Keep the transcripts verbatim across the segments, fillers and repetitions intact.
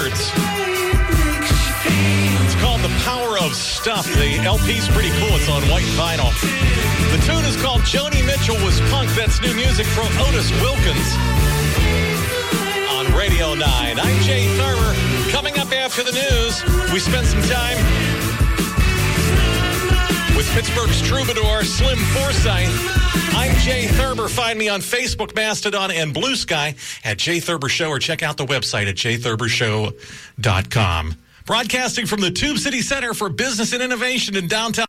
Records. It's called The Power of Stuff. The L P's pretty cool. It's on white vinyl. The tune is called Joni Mitchell Was Punk. That's new music from Otis Wilkins on Radio nine. I'm Jay Thurber. Coming up after the news, we spend some time with Pittsburgh's troubadour, Slim Forsythe. I'm Jay Thurber. Find me on Facebook, Mastodon, and Blue Sky at Jay Thurber Show, or check out the website at jay thurber show dot com. Broadcasting from the Tube City Center for Business and Innovation in downtown.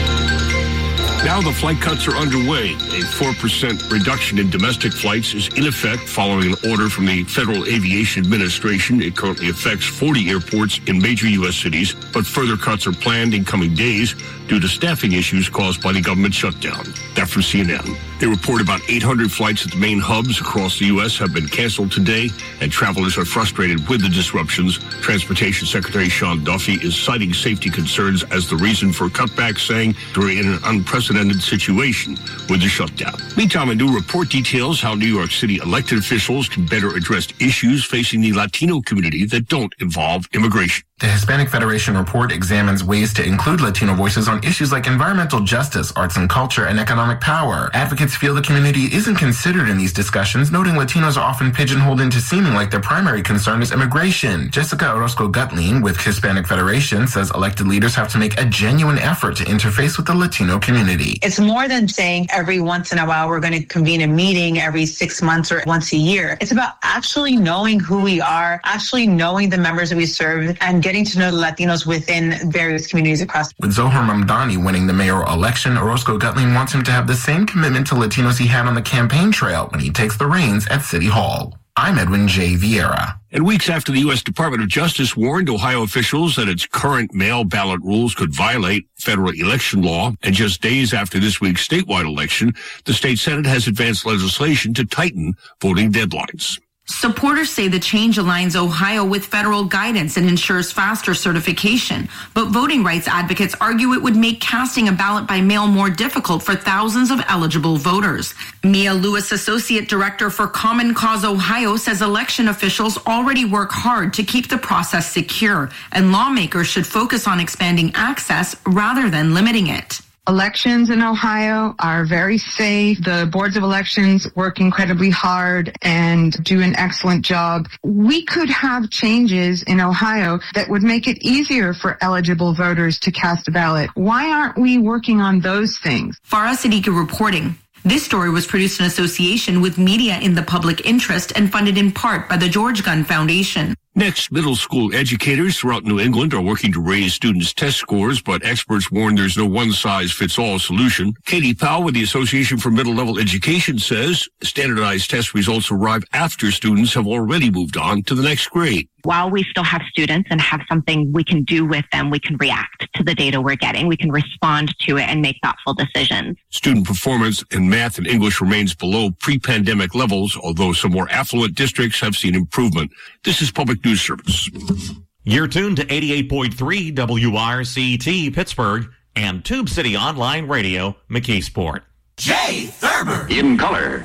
Now the flight cuts are underway. A four percent reduction in domestic flights is in effect following an order from the Federal Aviation Administration. It currently affects forty airports in major U S cities, but further cuts are planned in coming days due to staffing issues caused by the government shutdown. That from C N N. They report about eight hundred flights at the main hubs across the U S have been canceled today, and travelers are frustrated with the disruptions. Transportation Secretary Sean Duffy is citing safety concerns as the reason for cutbacks, saying we're in an unprecedented situation with the shutdown. Meantime, a new report details how New York City elected officials can better address issues facing the Latino community that don't involve immigration. The Hispanic Federation report examines ways to include Latino voices on issues like environmental justice, arts and culture, and economic power. Advocates feel the community isn't considered in these discussions, noting Latinos are often pigeonholed into seeming like their primary concern is immigration. Jessica Orozco-Gutlin with Hispanic Federation says elected leaders have to make a genuine effort to interface with the Latino community. It's more than saying every once in a while we're going to convene a meeting every six months or once a year. It's about actually knowing who we are, actually knowing the members that we serve, and getting to know the Latinos within various communities across. With Zohar Mamdani winning the mayoral election, Orozco-Gutlin wants him to have the same commitment to Latinos he had on the campaign trail when he takes the reins at City Hall. I'm Edwin J. Vieira. And weeks after the U S Department of Justice warned Ohio officials that its current mail ballot rules could violate federal election law, and just days after this week's statewide election, the state Senate has advanced legislation to tighten voting deadlines. Supporters say the change aligns Ohio with federal guidance and ensures faster certification. But voting rights advocates argue it would make casting a ballot by mail more difficult for thousands of eligible voters. Mia Lewis, Associate Director for Common Cause Ohio, says election officials already work hard to keep the process secure, and lawmakers should focus on expanding access rather than limiting it. Elections in Ohio are very safe. The boards of elections work incredibly hard and do an excellent job. We could have changes in Ohio that would make it easier for eligible voters to cast a ballot. Why aren't we working on those things? Farah Siddiqui reporting. This story was produced in association with Media in the Public Interest and funded in part by the George Gunn Foundation. Next, middle school educators throughout New England are working to raise students' test scores, but experts warn there's no one-size-fits-all solution. Katie Powell with the Association for Middle-Level Education says standardized test results arrive after students have already moved on to the next grade. While we still have students and have something we can do with them, we can react to the data we're getting. We can respond to it and make thoughtful decisions. Student performance in math and English remains below pre-pandemic levels, although some more affluent districts have seen improvement. This is Public News Service. You're tuned to eighty-eight point three W R C T Pittsburgh and Tube City Online Radio, McKeesport. Jay Thurber. In color.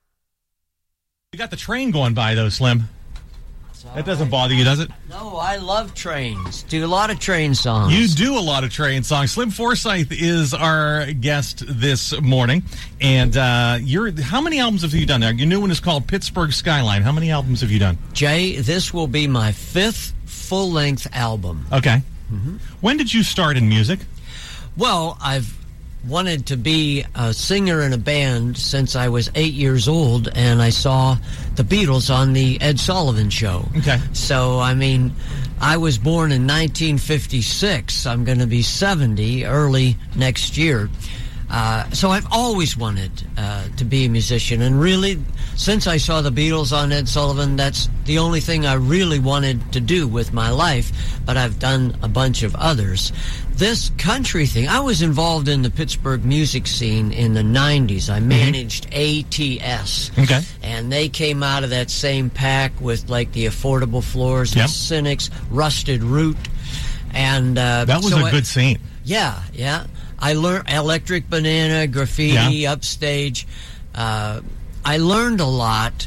You got the train going by, though, Slim. That doesn't bother you, does it? No, I love trains. Do a lot of train songs. You do a lot of train songs. Slim Forsythe is our guest this morning. And uh, you're how many albums have you done now? Your new one is called Pittsburgh Skyline. How many albums have you done? Jay, this will be my fifth full-length album. Okay. Mm-hmm. When did you start in music? Well, I've wanted to be a singer in a band since I was eight years old, and I saw the Beatles on the Ed Sullivan Show. Okay. So, I mean, I was born in nineteen fifty-six. I'm going to be seventy early next year. Uh, so I've always wanted uh, to be a musician, and really, since I saw the Beatles on Ed Sullivan, that's the only thing I really wanted to do with my life, but I've done a bunch of others. This country thing, I was involved in the Pittsburgh music scene in the nineties. I managed A T S. Okay. And they came out of that same pack with, like, the Affordable Floors, yep. the Cynics, Rusted Root. And uh, that was so a I, good scene. Yeah, yeah. I learned Electric Banana, Graffiti, yeah. Upstage. Uh, I learned a lot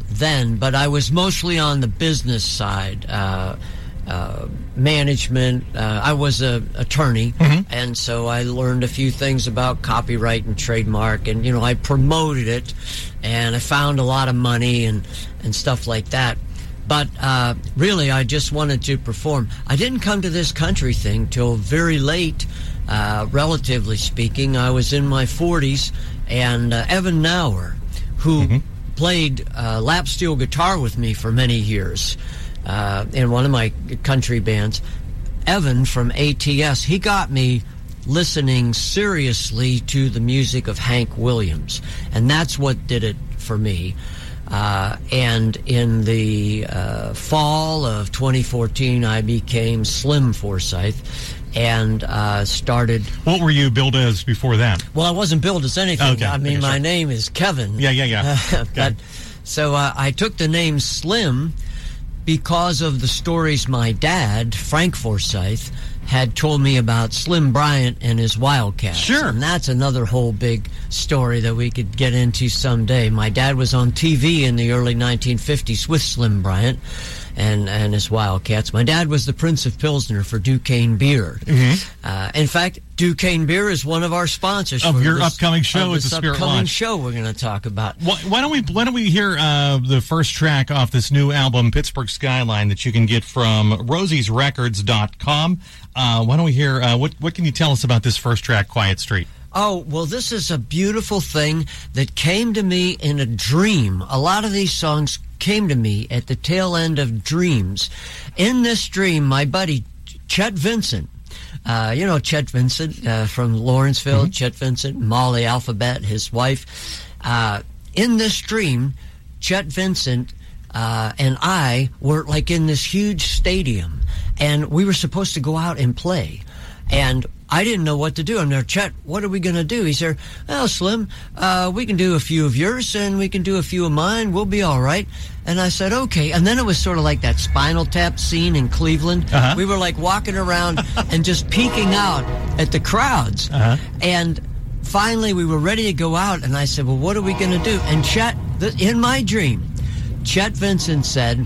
then, but I was mostly on the business side. Uh, uh, management. Uh, I was a attorney, mm-hmm. and so I learned a few things about copyright and trademark, and you know, I promoted it, and I found a lot of money and and stuff like that. But uh, really, I just wanted to perform. I didn't come to this country thing till very late, uh, relatively speaking. I was in my forties, and uh, Evan Nauer, who mm-hmm. played uh, lap steel guitar with me for many years uh, in one of my country bands, Evan from A T S, he got me listening seriously to the music of Hank Williams, and that's what did it for me. Uh, and in the uh, fall of twenty fourteen, I became Slim Forsyth and uh, started... What were you billed as before that? Well, I wasn't billed as anything. Okay. I mean, okay, my sure. name is Kevin. Yeah, yeah, yeah. Uh, okay. but, so uh, I took the name Slim because of the stories my dad, Frank Forsyth, had told me about Slim Bryant and his Wildcats. Sure. And that's another whole big story that we could get into someday. My dad was on T V in the early nineteen fifties with Slim Bryant and, and his Wildcats. My dad was the Prince of Pilsner for Duquesne Beer. Mm-hmm. Uh, in fact, Duquesne Beer is one of our sponsors of for your this, upcoming show. It's a Spirit upcoming Launch. show we're going to talk about. Why, why don't we Why don't we hear uh, the first track off this new album, Pittsburgh Skyline, that you can get from rosies records dot com. Uh, why don't we hear uh, what What can you tell us about this first track, Quiet Street? Oh, well, this is a beautiful thing that came to me in a dream. A lot of these songs came to me at the tail end of dreams. In this dream, my buddy Chet Vincent, uh, you know Chet Vincent uh, from Lawrenceville, mm-hmm. Chet Vincent, Molly Alphabet, his wife. Uh, in this dream, Chet Vincent uh, and I were like in this huge stadium, and we were supposed to go out and play. And I didn't know what to do. I'm there, Chet, what are we going to do? He said, well, Slim, uh, we can do a few of yours and we can do a few of mine. We'll be all right. And I said, okay. And then it was sort of like that Spinal Tap scene in Cleveland. Uh-huh. We were like walking around and just peeking out at the crowds. Uh-huh. And finally we were ready to go out. And I said, well, what are we going to do? And Chet, th- in my dream, Chet Vincent said,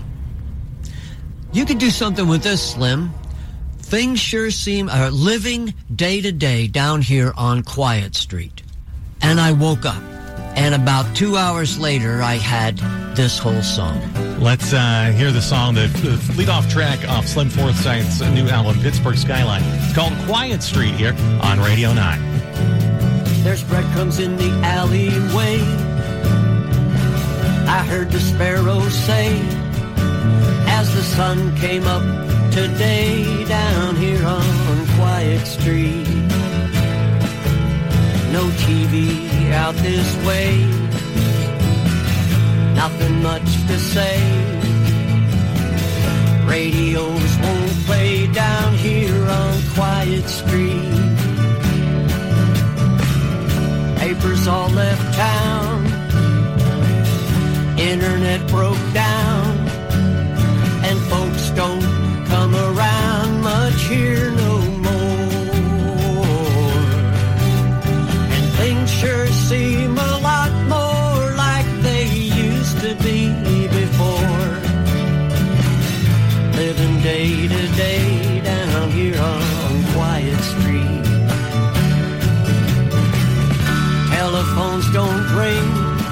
you could do something with this, Slim. Things sure seem uh, living day to day down here on Quiet Street. And I woke up, and about two hours later, I had this whole song. Let's uh, hear the song, the, the lead-off track off Slim Forsyth's new album, Pittsburgh Skyline. It's called Quiet Street here on Radio nine. There's breadcrumbs in the alleyway. I heard the sparrows say as the sun came up today down here on Quiet Street. No T V out this way, nothing much to say. Radios won't play down here on Quiet Street. Papers all left town, internet broke down, and folks don't come around much here no more. And things sure seem a lot more like they used to be before. Living day to day down here on Quiet Street. Telephones don't ring,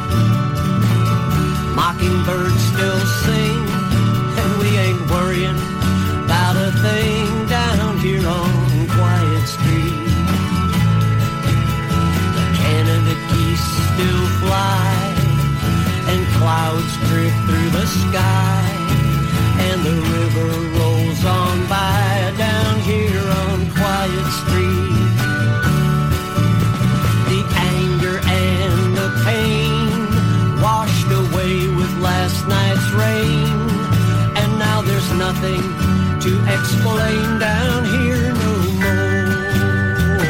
mockingbirds still sing, and we ain't worrying about a thing down here on Quiet Street. The Canada geese still fly, and clouds drift through the sky, and the river rolls on by down here on Quiet Street. The anger and the pain washed away with last night's rain, and now there's nothing to explain down here no more.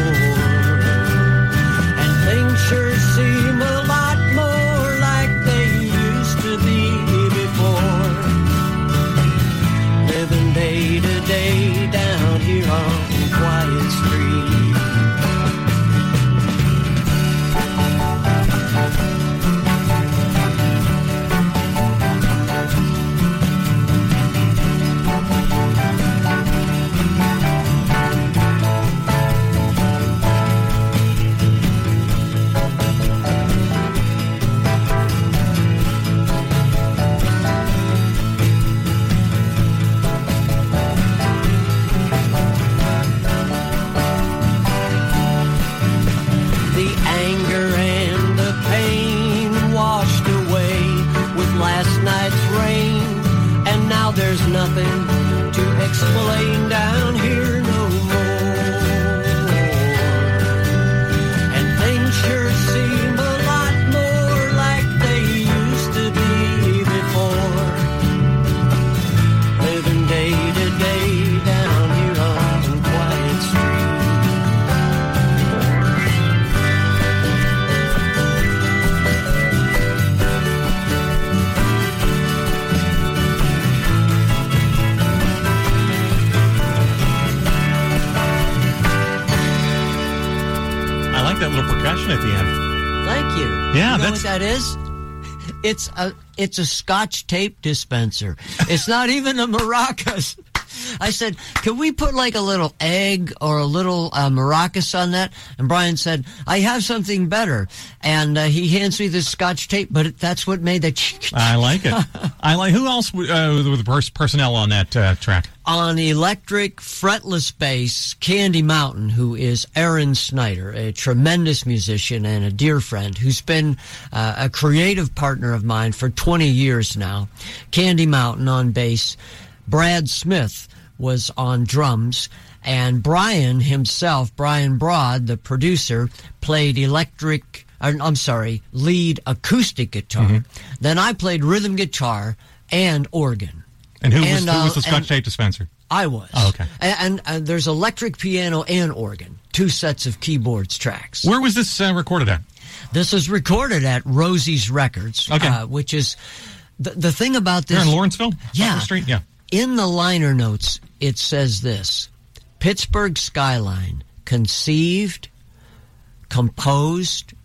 And things sure seem a lot more like they used to be before. Living day to day down here on Quiet Street. there's nothing to explain down here no more. And things sure seem a lot more like they used to be before. Living day to day down here on Quiet Street. That little percussion at the end. Thank you. Yeah, you know that's what that is. It's a it's a Scotch tape dispenser. It's not even a maracas. I said, "Can we put like a little egg or a little uh, maracas on that?" And Brian said, "I have something better." And uh, he hands me this Scotch tape, but it, that's what made the. I like it. I like. Who else uh, with the pers- personnel on that uh, track? On electric fretless bass, Candy Mountain, who is Aaron Snyder, a tremendous musician and a dear friend who's been uh, a creative partner of mine for twenty years now. Candy Mountain on bass. Brad Smith was on drums, and Brian himself, Brian Broad, the producer, played electric, or, I'm sorry, lead acoustic guitar. Mm-hmm. Then I played rhythm guitar and organ. And who was, and, who was uh, the Scotch tape dispenser? I was. Oh, okay. And, and uh, there's electric piano and organ, two sets of keyboards tracks. Where was this uh, recorded at? This was recorded at Rosie's Records, okay. uh, which is, the, the thing about this... You're in Lawrenceville? Yeah. Street? Yeah. In the liner notes, it says this: Pittsburgh Skyline, conceived, composed,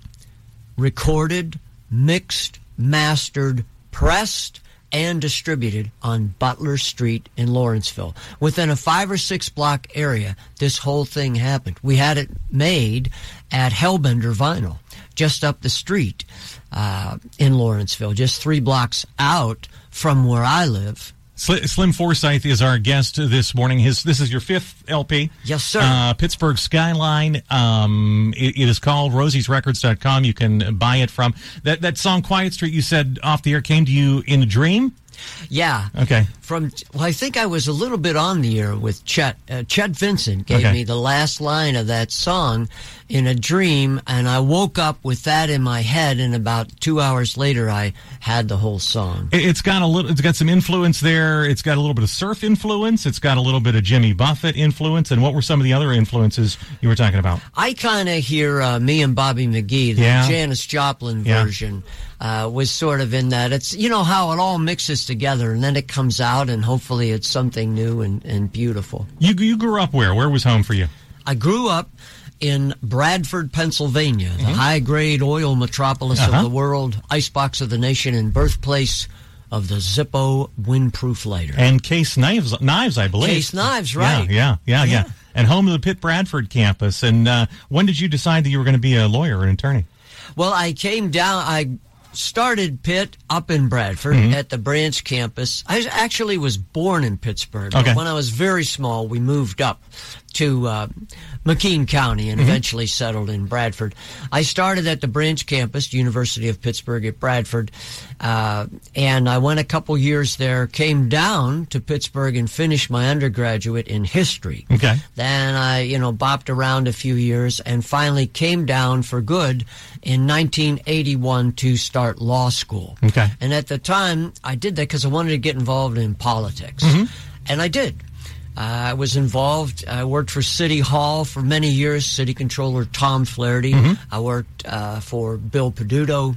recorded, mixed, mastered, pressed, and distributed on Butler Street in Lawrenceville. Within a five or six block area, this whole thing happened. We had it made at Hellbender Vinyl, just up the street uh, in Lawrenceville, just three blocks out from where I live. Slim Forsyth is our guest this morning. His This is your fifth L P. Yes, sir. Uh, Pittsburgh Skyline. Um, it, it is called rosies records dot com. You can buy it from. That, that song, Quiet Street, you said off the air, came to you in a dream? Yeah. Okay. From well, I think I was a little bit on the air with Chet. Uh, Chet Vincent gave okay. me the last line of that song in a dream, and I woke up with that in my head. And about two hours later, I had the whole song. It, it's got a little. It's got some influence there. It's got a little bit of surf influence. It's got a little bit of Jimmy Buffett influence. And what were some of the other influences you were talking about? I kind of hear uh, me and Bobby McGee, the yeah. Janis Joplin yeah. version. Uh, was sort of in that. It's, you know, how it all mixes together, and then it comes out, and hopefully it's something new and, and beautiful. You you grew up where? Where was home for you? I grew up in Bradford, Pennsylvania, the mm-hmm. high-grade oil metropolis uh-huh. of the world, icebox of the nation, and birthplace of the Zippo windproof lighter. And Case Knives, knives, I believe. Case Knives, right. Yeah, yeah, yeah, yeah. yeah. And home of the Pitt Bradford campus. And uh, when did you decide that you were going to be a lawyer, an attorney? Well, I came down... I. started Pitt up in Bradford mm-hmm. at the branch campus. I actually was born in Pittsburgh. Okay. But when I was very small, we moved up to uh, McKean County and mm-hmm. eventually settled in Bradford. I started at the branch campus, University of Pittsburgh at Bradford, uh, and I went a couple years there, came down to Pittsburgh and finished my undergraduate in history. Okay. Then I, you know, bopped around a few years and finally came down for good in nineteen eighty-one to start law school. Okay. And at the time, I did that because I wanted to get involved in politics. Mm-hmm. And I did. Uh, I was involved. I worked for City Hall for many years, City Controller Tom Flaherty. Mm-hmm. I worked uh, for Bill Peduto.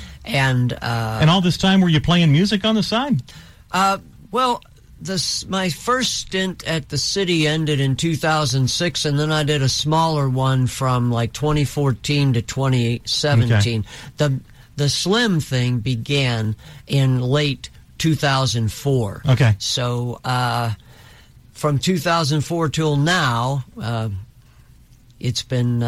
And uh, and all this time, were you playing music on the side? Uh, well, this my first stint at the city ended in two thousand six, and then I did a smaller one from like twenty fourteen to twenty seventeen. Okay. The the Slim thing began in late two thousand four. Okay. So uh, from two thousand four till now, uh, it's been uh,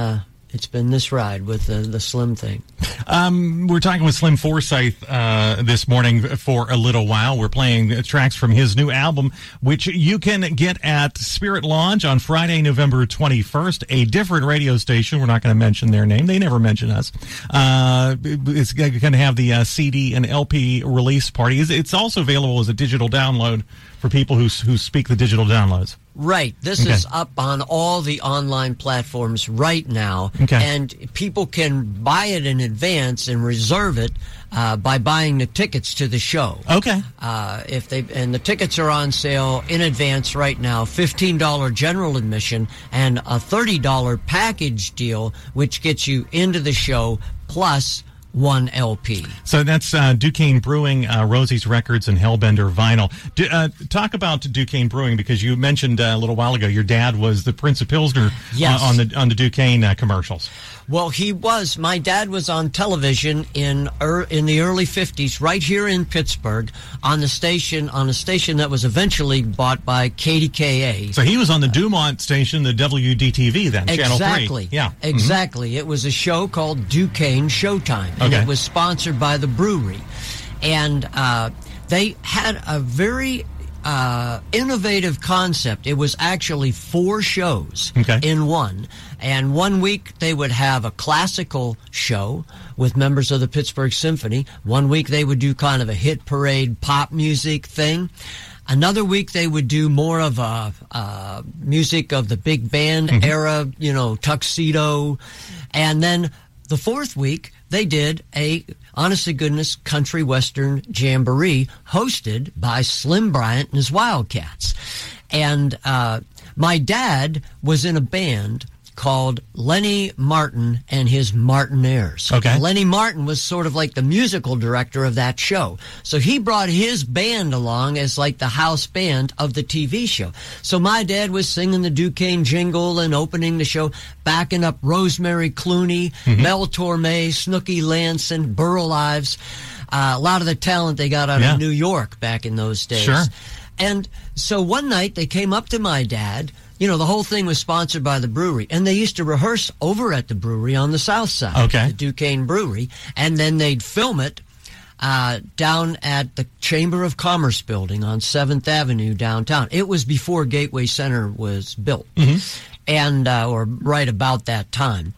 It's been this ride with the, the Slim thing. Um, we're talking with Slim Forsyth uh, this morning for a little while. We're playing tracks from his new album, which you can get at Spirit Lodge on Friday, November twenty-first. A different radio station. We're not going to mention their name. They never mention us. Uh, it's going to have the uh, C D and L P release party. It's also available as a digital download for people who who speak the digital downloads. Right. This okay. is up on all the online platforms right now. Okay. And people can buy it in advance and reserve it uh, by buying the tickets to the show. Okay. Uh, if they and the tickets are on sale in advance right now, fifteen dollars general admission and a thirty dollars package deal, which gets you into the show plus one L P. So that's uh, Duquesne Brewing, uh, Rosie's Records, and Hellbender Vinyl. Do, uh, talk about Duquesne Brewing, because you mentioned uh, a little while ago your dad was the Prince of Pilsner yes. uh, on the on the Duquesne uh, commercials. Well, he was. My dad was on television in er, in the early fifties, right here in Pittsburgh, on the station on a station that was eventually bought by K D K A. So he was on the Dumont station, the W D T V then, exactly. Channel three. Yeah, exactly. Mm-hmm. It was a show called Duquesne Showtime, and okay. it was sponsored by the brewery, and uh, they had a very uh, innovative concept. It was actually four shows okay. in one. And one week they would have a classical show with members of the Pittsburgh Symphony. One week they would do kind of a hit parade pop music thing. Another week they would do more of a uh, music of the big band mm-hmm. era, you know, tuxedo. And then the fourth week they did a honest to goodness country western jamboree hosted by Slim Bryant and his Wildcats. And uh, my dad was in a band called Lenny Martin and his Martinaires. Okay. Lenny Martin was sort of like the musical director of that show. So he brought his band along as like the house band of the T V show. So my dad was singing the Duquesne jingle and opening the show, backing up Rosemary Clooney, mm-hmm. Mel Torme, Snooky Lanson, Burl Ives, uh, a lot of the talent they got out yeah. of New York back in those days. Sure. And so one night they came up to my dad. You know, the whole thing was sponsored by the brewery, and they used to rehearse over at the brewery on the south side, okay. the Duquesne Brewery, and then they'd film it uh, down at the Chamber of Commerce building on seventh Avenue downtown. It was before Gateway Center was built, mm-hmm. and uh, or right about that time.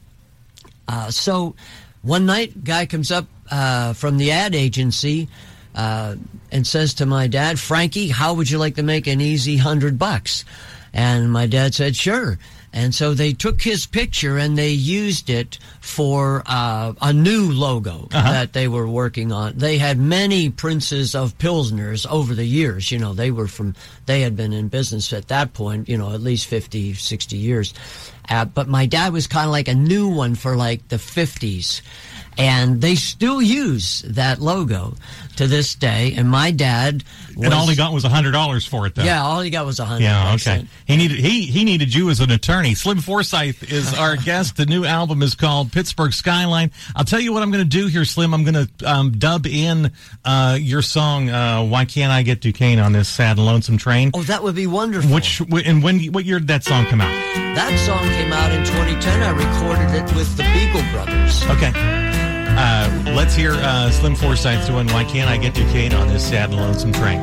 Uh, so one night, guy comes up uh, from the ad agency uh, and says to my dad, "Frankie, how would you like to make an easy hundred bucks?" And my dad said, sure. And so they took his picture and they used it for uh, a new logo uh-huh. that they were working on. They had many Princes of Pilsners over the years. You know, they were from, they had been in business at that point, you know, at least fifty, sixty years. Uh, but my dad was kind of like a new one for like the fifties. And they still use that logo to this day. And my dad was, and all he got was a hundred dollars for it, though. Yeah, all he got was a hundred. Yeah, okay. He needed he he needed you as an attorney. Slim Forsyth is our guest. The new album is called Pittsburgh Skyline. I'll tell you what I'm going to do here, Slim. I'm going to um, dub in uh, your song. Uh, Why Can't I Get Duquesne on This Sad and Lonesome Train? Oh, that would be wonderful. Which and when what year did that song come out? That song came out in twenty ten. I recorded it with the Beagle Brothers. Okay. Uh, let's hear uh, Slim Forsyth doing Why Can't I Get Duquesne on This Sad and Lonesome Train.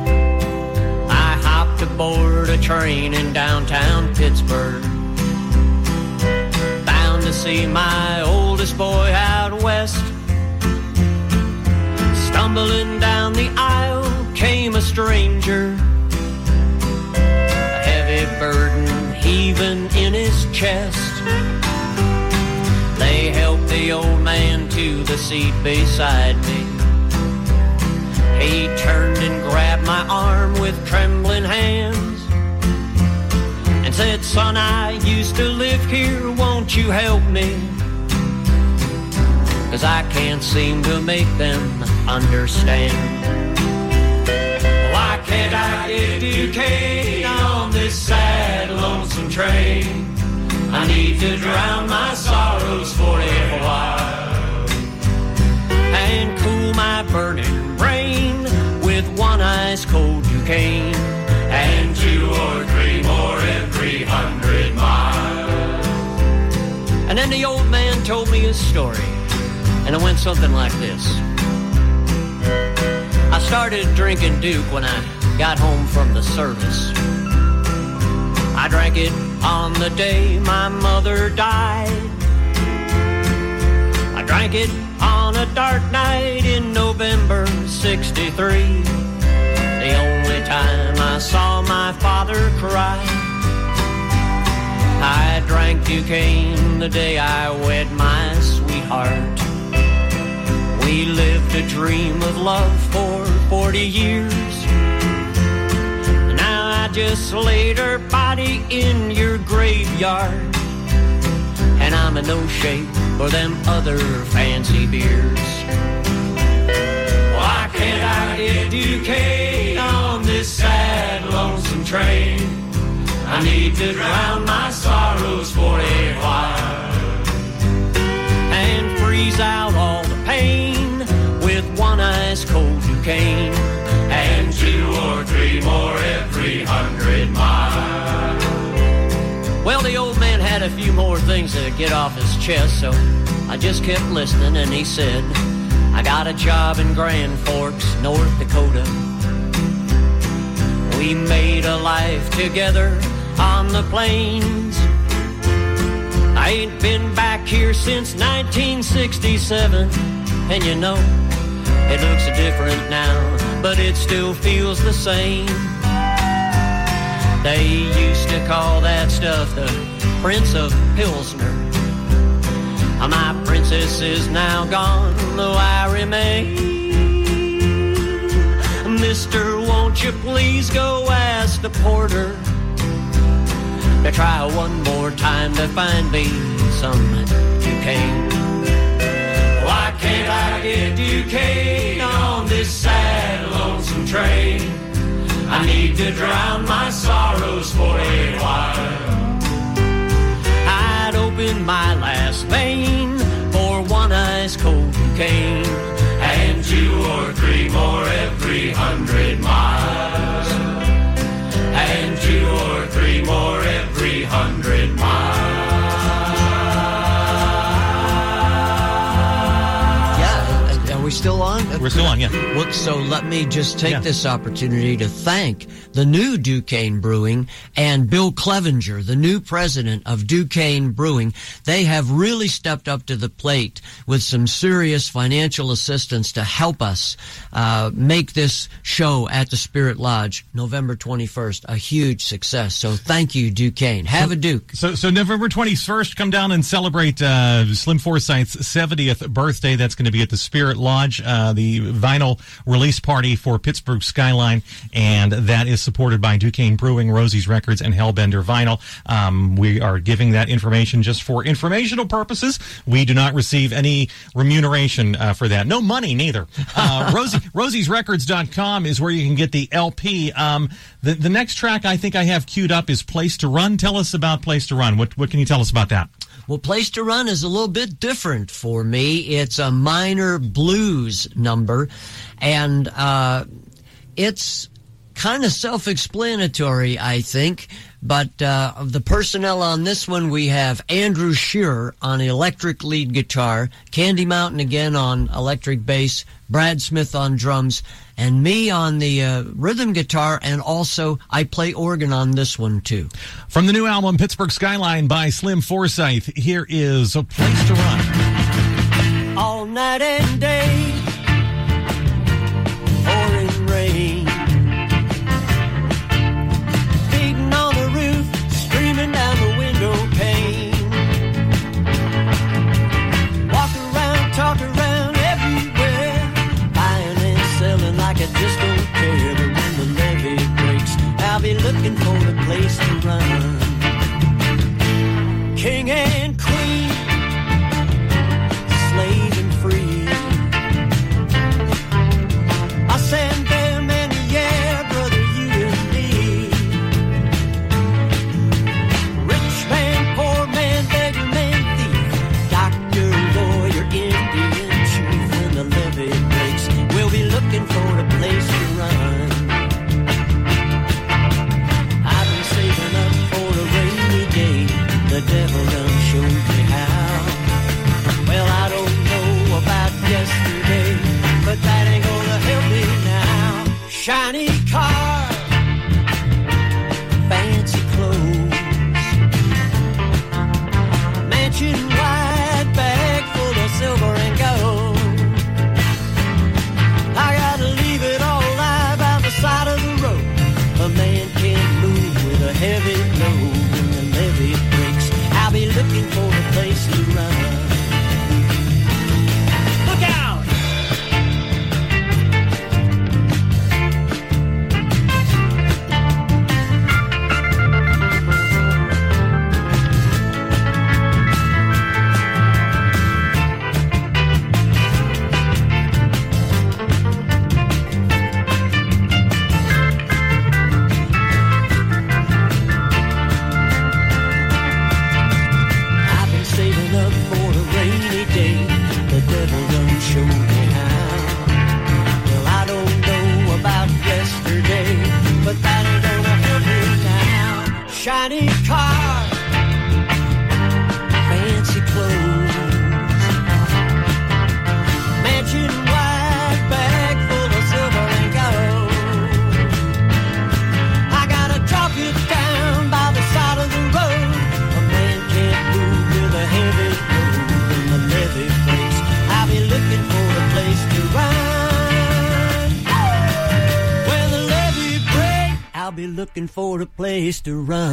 I hopped aboard a train in downtown Pittsburgh, bound to see my oldest boy out west. Stumbling down the aisle came a stranger, a heavy burden heaving in his chest. They helped the old man to the seat beside me. He turned and grabbed my arm with trembling hands and said, son, I used to live here, won't you help me? 'Cause I can't seem to make them understand. Why can't I get Duquesne on this sad, lonesome train? I need to drown my sorrows for a while and cool my burning brain with one ice cold Duquesne and two or three more every hundred miles. And then the old man told me his story, and it went something like this. I started drinking Duke when I got home from the service. I drank it on the day my mother died. I drank it on a dark night in November sixty-three. The only time I saw my father cry. I drank Duquesne the day I wed my sweetheart. We lived a dream of love for forty years. Now I just laid her body in your graveyard, and I'm in no shape for them other fancy beers. Why can't I get Duquesne on this sad, lonesome train? I need to drown my sorrows for a while and freeze out all the pain with one ice cold Duquesne and two or three more every hundred miles. Well, the old man had a few more things to get off his chest, so I just kept listening, and he said, I got a job in Grand Forks, North Dakota. We made a life together on the plains. I ain't been back here since nineteen sixty-seven, and you know, it looks different now, but it still feels the same. They used to call that stuff the Prince of Pilsner. My princess is now gone, though I remain. Mister, won't you please go ask the porter to try one more time to find me some Duquesne. Why can't I get Duquesne on this sad, lonesome train? I need to drown my sorrows for a while. I'd open my last vein for one ice cold Duquesne and two or three more every hundred miles. And two or three more every hundred miles. Yeah, are we still on? We're still on, yeah. Well, so let me just take yeah. this opportunity to thank the new Duquesne Brewing and Bill Clevenger, the new president of Duquesne Brewing. They have really stepped up to the plate with some serious financial assistance to help us uh, make this show at the Spirit Lodge, November twenty-first, a huge success. So thank you, Duquesne. Have so, a Duke. So, so November twenty-first, come down and celebrate uh, Slim Forsyth's seventieth birthday. That's going to be at the Spirit Lodge, uh, the vinyl release party for Pittsburgh Skyline, and that is supported by Duquesne Brewing, Rosie's Records, and Hellbender Vinyl. Um, we are giving that information just for informational purposes. We do not receive any remuneration uh, for that. No money, neither. Uh, Rosie, rosies records dot com is where you can get the L P. Um, the, the next track I think I have queued up is Place to Run. Tell us about Place to Run. What, what can you tell us about that? Well, Place to Run is a little bit different for me. It's a minor blues number, and uh, it's kind of self-explanatory, I think. But uh, of the personnel on this one, we have Andrew Shearer on electric lead guitar, Candy Mountain again on electric bass, Brad Smith on drums, and me on the uh, rhythm guitar, and also I play organ on this one too. From the new album Pittsburgh Skyline by Slim Forsyth, here is A Place to Run. All night and day, pouring rain, beating on the roof, streaming down the window pane. Walk around, talk around everywhere, buying and selling like I just don't care. But when the levee breaks, I'll be looking for a place to run. King and queen, slave and free, I send them in the air, brother, you and me. Rich man, poor man, beggar man, thief, doctor, lawyer, Indian chief. When the levee breaks, we'll be looking for a place to run. I've been saving up for A man can't move with a heavy load when the levee breaks. I'll be looking for a place to run. Look out! Shiny car, fancy clothes, mansion wide bag full of silver and gold. I gotta drop you down by the side of the road. A man can't move with a heavy load when the levee breaks. I'll be looking for a place to run. When the levee breaks, I'll be looking for a place to run.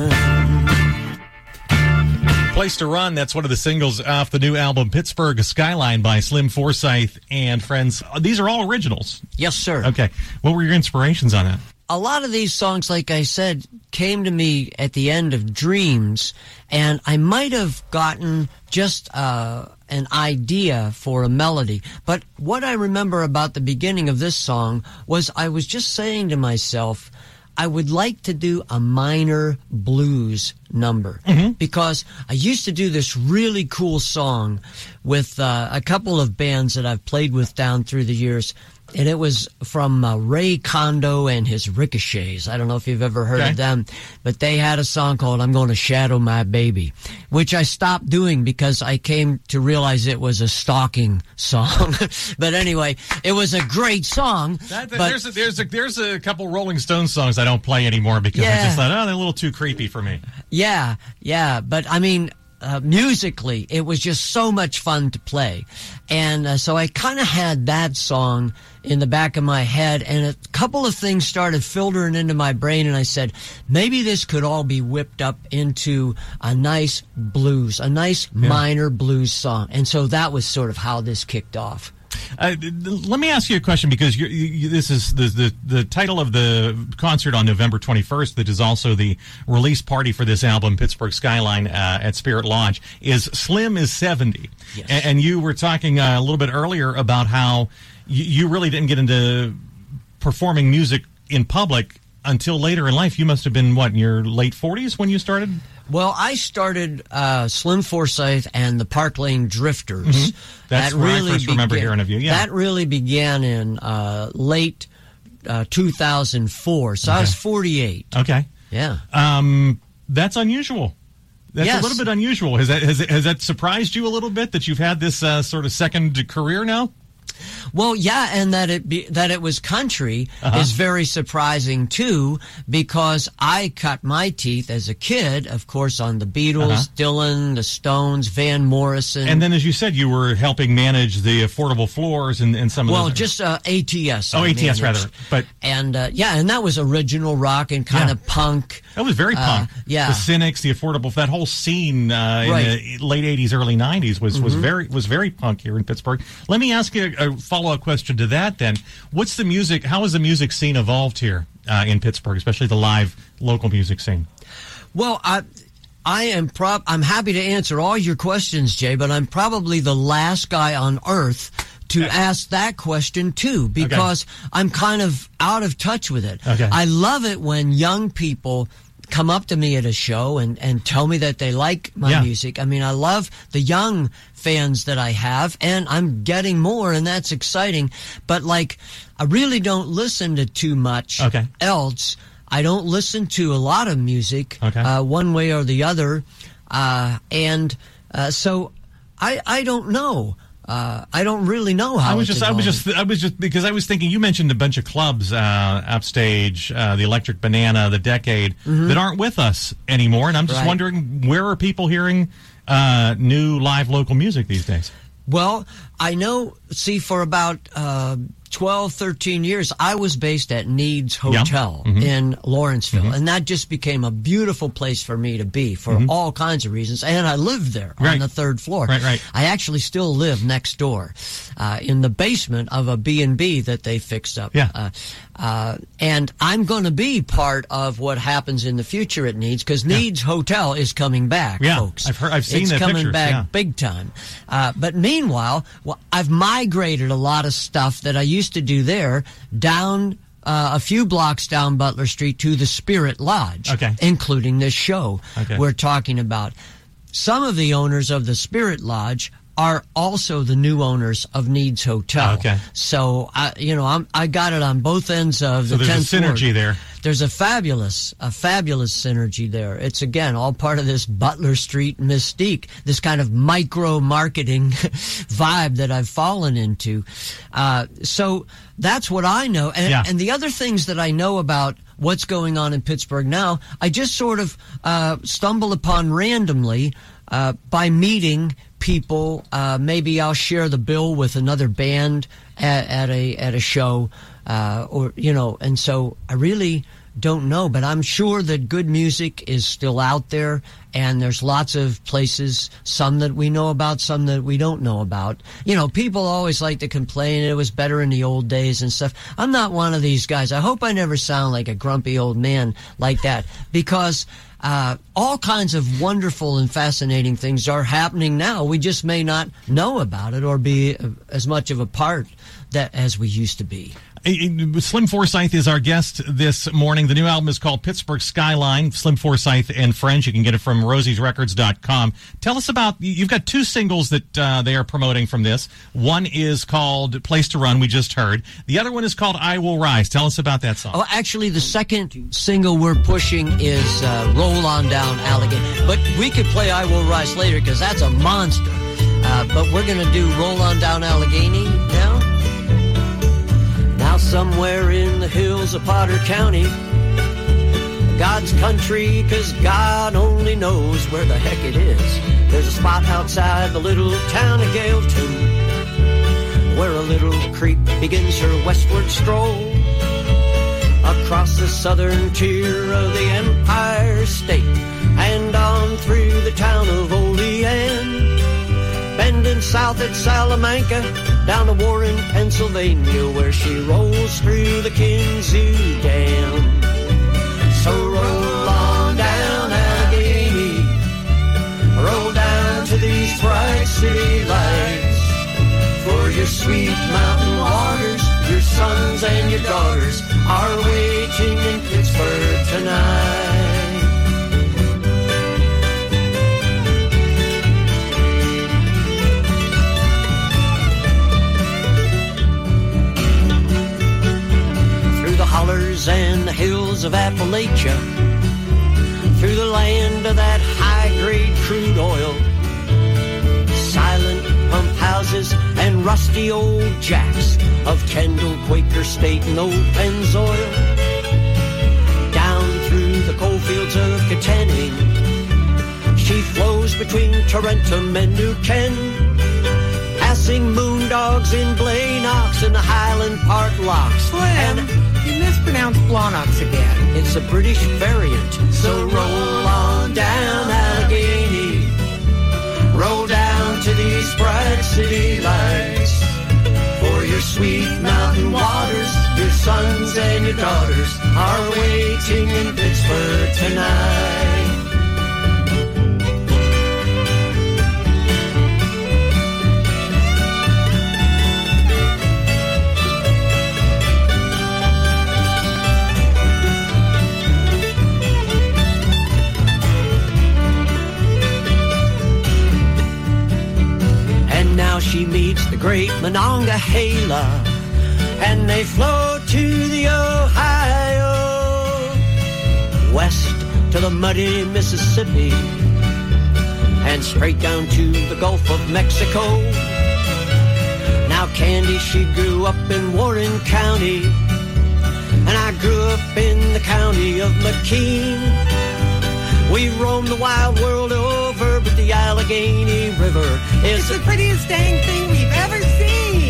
Place to Run, that's one of the singles off the new album Pittsburgh Skyline by Slim Forsyth and friends. These are all originals. Yes, sir. Okay. What were your inspirations on that? A lot of these songs, like I said, came to me at the end of Dreams, and I might have gotten just uh, an idea for a melody. But what I remember about the beginning of this song was I was just saying to myself, I would like to do a minor blues number, mm-hmm. because I used to do this really cool song with uh, a couple of bands that I've played with down through the years, and it was from uh, Ray Kondo and his Ricochets. I don't know if you've ever heard okay. of them, but they had a song called I'm Gonna Shadow My Baby, which I stopped doing because I came to realize it was a stalking song. But anyway, it was a great song. That, that, but, there's, a, there's, a, there's a couple Rolling Stones songs I don't play anymore because yeah. I just thought, oh, they're a little too creepy for me. Yeah, yeah, but I mean, uh, musically, it was just so much fun to play. And uh, so I kind of had that song in the back of my head, and a couple of things started filtering into my brain, and I said, maybe this could all be whipped up into a nice blues, a nice yeah. minor blues song. And so that was sort of how this kicked off. Uh, let me ask you a question, because you're, you, this is the, the the title of the concert on November twenty-first, that is also the release party for this album, Pittsburgh Skyline, uh, at Spirit Lodge, is Slim is seventy. Yes. And, and you were talking uh, a little bit earlier about how you, you really didn't get into performing music in public until later in life. You must have been, what, in your late forties when you started? Well, I started uh, Slim Forsyth and the Park Lane Drifters. Mm-hmm. That's that where really I first began, remember hearing of you. Yeah. That really began in uh, late uh, two thousand four. So okay. I was forty-eight. Okay. Yeah. Um, that's unusual. That's yes. a little bit unusual. Has that has, it, has that surprised you a little bit that you've had this uh, sort of second career now? Well, yeah, and that it be, that it was country uh-huh. is very surprising too, because I cut my teeth as a kid, of course, on the Beatles, uh-huh. Dylan, the Stones, Van Morrison, and then, as you said, you were helping manage the Affordable Floors and, and some of well, those. Well, just uh, A T S. Oh, I A T S managed. rather, but and uh, yeah, and that was original rock and kind yeah. of punk. That was very punk. Uh, yeah, the Cynics, the Affordable, that whole scene uh, in right. the late eighties, early nineties was, mm-hmm. was very was very punk here in Pittsburgh. Let me ask you a, a follow-up question to that then. What's the music, how has the music scene evolved here uh, in Pittsburgh, especially the live local music scene? Well, I I am prob I'm happy to answer all your questions, Jay, but I'm probably the last guy on earth to okay. ask that question too, because okay. I'm kind of out of touch with it. Okay. I love it when young people come up to me at a show and, and tell me that they like my yeah. music. I mean, I love the young fans that I have, and I'm getting more, and that's exciting. But, like, I really don't listen to too much okay. else. I don't listen to a lot of music okay. uh, one way or the other. Uh, and uh, so I, I don't know. Uh, I don't really know how. I was it's just, I was just, I was just because I was thinking you mentioned a bunch of clubs, uh, Upstage, uh, the Electric Banana, the Decade, mm-hmm. that aren't with us anymore, and I'm just right. wondering, where are people hearing uh, new live local music these days? Well, I know. See, for about uh, twelve, thirteen years, I was based at Needs Hotel yeah. mm-hmm. in Lawrenceville. Mm-hmm. And that just became a beautiful place for me to be for mm-hmm. all kinds of reasons. And I lived there right. on the third floor. Right, right. I actually still live next door uh, in the basement of a B and B that they fixed up. Yeah. Uh, uh, and I'm going to be part of what happens in the future at Needs, because yeah. Needs Hotel is coming back, yeah. folks. I've heard, I've seen it's the coming pictures. back yeah. big time. Uh, but meanwhile, well, I've migrated a lot of stuff that I used to do there down uh, a few blocks down Butler Street to the Spirit Lodge, okay. including this show okay. we're talking about. Some of the owners of the Spirit Lodge are also the new owners of Needs Hotel. Okay. So, I, you know, I'm, I got it on both ends of so the tenth there's a synergy floor. there. There's a fabulous, a fabulous synergy there. It's, again, all part of this Butler Street mystique, this kind of micro-marketing vibe that I've fallen into. Uh, so that's what I know. And, yeah. and the other things that I know about what's going on in Pittsburgh now, I just sort of uh, stumble upon randomly uh, by meeting people. Uh, maybe I'll share the bill with another band at, at a at a show, uh, or you know. And so I really don't know, but I'm sure that good music is still out there, and there's lots of places, some that we know about, some that we don't know about. You know, people always like to complain it was better in the old days and stuff. I'm not one of these guys. I hope I never sound like a grumpy old man like that, because uh, all kinds of wonderful and fascinating things are happening now. We just may not know about it or be as much of a part that as we used to be. Slim Forsyth is our guest this morning. The new album is called Pittsburgh Skyline, Slim Forsyth and Friends. You can get it from rosies records dot com. Tell us about, you've got two singles that uh, they are promoting from this. One is called Place to Run, we just heard. The other one is called I Will Rise. Tell us about that song. Oh, actually, the second single we're pushing is uh, Roll On Down Allegheny. But we could play I Will Rise later, because that's a monster. Uh, but we're going to do Roll On Down Allegheny now. Now somewhere in the hills of Potter County, God's country, 'cause God only knows where the heck it is. There's a spot outside the little town of Gaelton, where a little creek begins her westward stroll across the southern tier of the Empire State and on through the town of Olean, bending south at Salamanca, down to Warren, Pennsylvania, where she rolls through the Kinzig Dam. So roll on down Allegheny, roll down to these bright city lights, for your sweet mountain waters, your sons and your daughters are waiting in Pittsburgh tonight. Hollers and the hills of Appalachia, through the land of that high-grade crude oil, silent pump houses and rusty old jacks of Kendall, Quaker State and old Pennzoil, down through the coalfields of Katanning, she flows between Tarentum and New Ken, passing moondogs in Blaynox and the Highland Park locks. Slim, and you mispronounced Blawnox again. It's a British variant. So roll on down Allegheny, roll down to these bright city lights, for your sweet mountain waters, your sons and your daughters are waiting in Pittsburgh tonight. Now she meets the great Monongahela, and they flow to the Ohio, west to the muddy Mississippi, and straight down to the Gulf of Mexico. Now Candy, she grew up in Warren County, and I grew up in the county of McKean. We roamed the wild world over, but the Allegheny River is the prettiest dang thing we've ever seen.